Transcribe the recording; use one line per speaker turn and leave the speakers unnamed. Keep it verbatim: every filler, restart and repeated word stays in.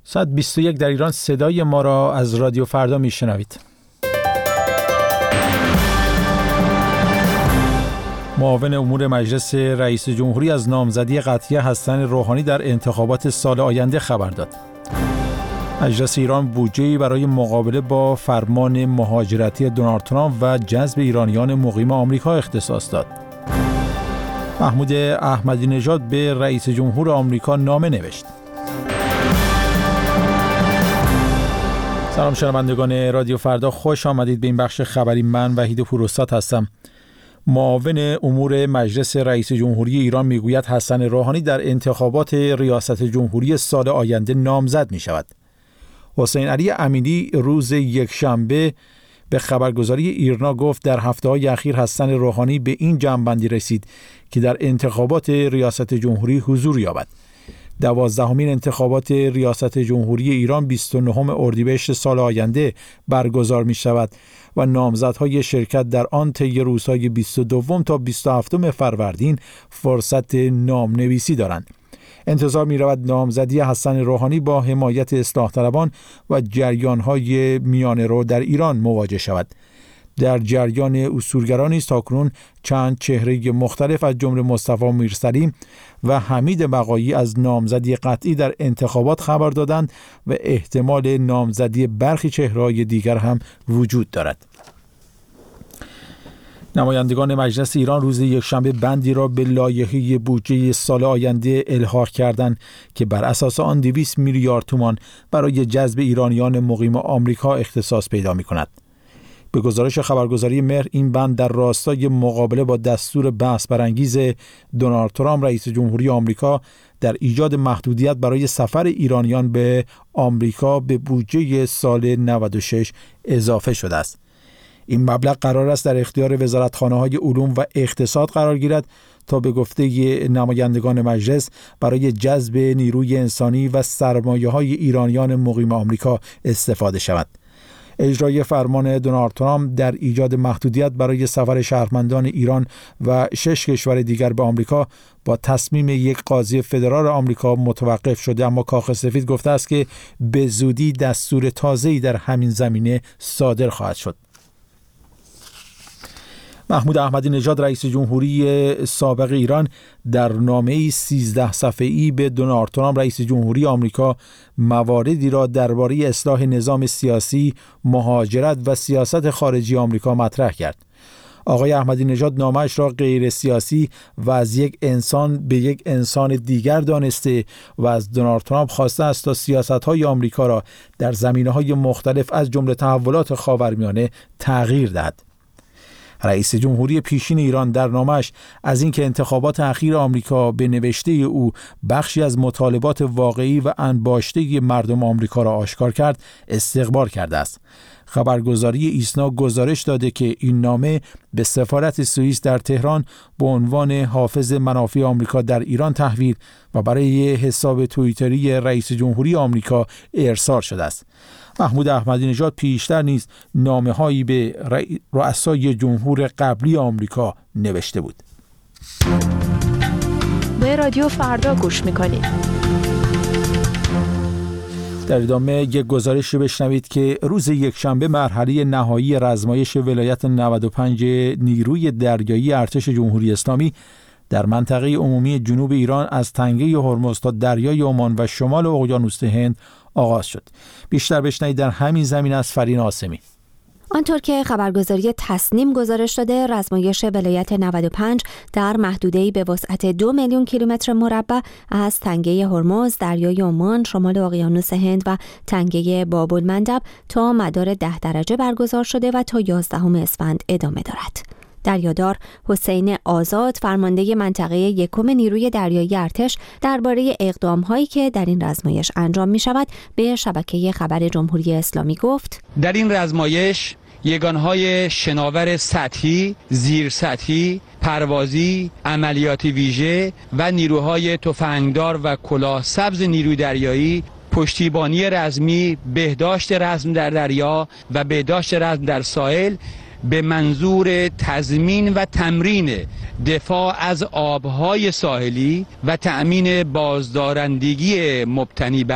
ساعت بیست و یک در ایران صدای ما را از رادیو فردا میشنوید. معاون امور مجلس رئیس جمهوری از نامزدی قطعی حسن روحانی در انتخابات سال آینده خبر داد. مجلس ایران بودجه‌ای برای مقابله با فرمان مهاجرتی دونالد ترامپ و جذب ایرانیان مقیم آمریکا اختصاص داد. محمود احمدی نژاد به رئیس جمهور آمریکا نامه نوشت. سلام شنوندگان رادیو فردا، خوش آمدید به این بخش خبری. من وحید پوراستاد هستم. معاون امور مجلس رئیس جمهوری ایران میگوید حسن روحانی در انتخابات ریاست جمهوری سال آینده نامزد می شود. حسین علی امینی روز یکشنبه به خبرگزاری ایرنا گفت در هفته‌های اخیر حسن روحانی به این جمع‌بندی رسید که در انتخابات ریاست جمهوری حضور یابد. دوازدهمین انتخابات ریاست جمهوری ایران بیست و نهم اردیبهشت سال آینده برگزار می شود و نامزدهای شرکت در آن طی روزهای بیست و دو تا بیست و هفت فروردین فرصت نامنویسی دارند. انتظار می رود نامزدی حسن روحانی با حمایت اصلاح طلبان و جریان‌های میانه رو در ایران مواجه شود. در جریان اصولگران است تاکنون چند چهره مختلف از جمله مصطفی میرسلیم و حمید بقایی از نامزدی قطعی در انتخابات خبر دادند و احتمال نامزدی برخی چهره‌های دیگر هم وجود دارد. نمایندگان مجلس ایران روز یکشنبه بندی را به لایحه بودجه سال آینده الحاق کردند که بر اساس آن دویست میلیارد تومان برای جذب ایرانیان مقیم آمریکا اختصاص پیدا می‌کند. به گزارش خبرگزاری مهر، این بند در راستای مقابله با دستور بحث برانگیز دونالد ترامپ رئیس جمهوری آمریکا در ایجاد محدودیت برای سفر ایرانیان به آمریکا به بودجه سال نود و شش اضافه شده است. این مبلغ قرار است در اختیار وزارتخانه‌های علوم و اقتصاد قرار گیرد تا به گفته نمایندگان مجلس برای جذب نیروی انسانی و سرمایه‌های ایرانیان مقیم آمریکا استفاده شود. اجرای فرمان دونالد ترامپ در ایجاد محدودیت برای سفر شهروندان ایران و شش کشور دیگر به آمریکا با تصمیم یک قاضی فدرال آمریکا متوقف شده، اما کاخ سفید گفته است که به زودی دستور تازه‌ای در همین زمینه صادر خواهد شد. محمود احمدی نژاد رئیس جمهوری سابق ایران در نامه‌ای سیزده صفحه‌ای به دونالد ترامپ رئیس جمهوری آمریکا مواردی را درباره اصلاح نظام سیاسی، مهاجرت و سیاست خارجی آمریکا مطرح کرد. آقای احمدی نژاد نامه‌اش را غیر سیاسی و از یک انسان به یک انسان دیگر دانسته و از دونالد ترامپ خواسته است تا سیاست‌های آمریکا را در زمینه‌های مختلف از جمله تحولات خاورمیانه تغییر دهد. رئیس جمهوری پیشین ایران در نامش از اینکه انتخابات اخیر آمریکا به نوشته او بخشی از مطالبات واقعی و انباشته مردم آمریکا را آشکار کرد استقبال کرده است. خبرگزاری ایسنا گزارش داده که این نامه به سفارت سوئیس در تهران به عنوان حافظ منافع آمریکا در ایران تحویل و برای حساب توییتری رئیس جمهوری آمریکا ارسال شده است. محمود احمدی نژاد پیشتر نیز نامه‌هایی به رؤسای جمهور قبلی آمریکا نوشته بود.
به رادیو فردا گوش می‌کنید.
در ادامه یک گزارش رو بشنوید که روز یکشنبه مرحله نهایی رزمایش ولایت نود و پنج نیروی دریایی ارتش جمهوری اسلامی در منطقه عمومی جنوب ایران از تنگه هرمز تا دریای عمان و شمال اقیانوس هند آغاز شد. بیشتر بشنوید در همین زمین از فرین آسمی.
آنطور که خبرگزاری تصنیم گزارش داده، رزمایش ولایت نود و پنج در محدوده‌ای به وسعت دو میلیون کیلومتر مربع از تنگه هرمز، دریای عمان، شمال اقیانوس هند و تنگه باب المندب تا مدار ده درجه برگزار شده و تا یازدهم اسفند ادامه دارد. دریادار حسین آزاد، فرمانده منطقه یکم نیروی دریایی ارتش، درباره اقدام‌هایی که در این رزمایش انجام می‌شود به شبکه خبر جمهوری اسلامی گفت:
در این رزمایش یگانهای شناور سطحی، زیر سطحی، پروازی، عملیاتی ویژه و نیروهای تفنگدار و کلاه سبز نیروی دریایی پشتیبانی رزمی، بهداشت رزم در دریا و بهداشت رزم در ساحل به منظور تضمین و تمرین دفاع از آبهای ساحلی و تأمین بازدارندگی مبتنی بر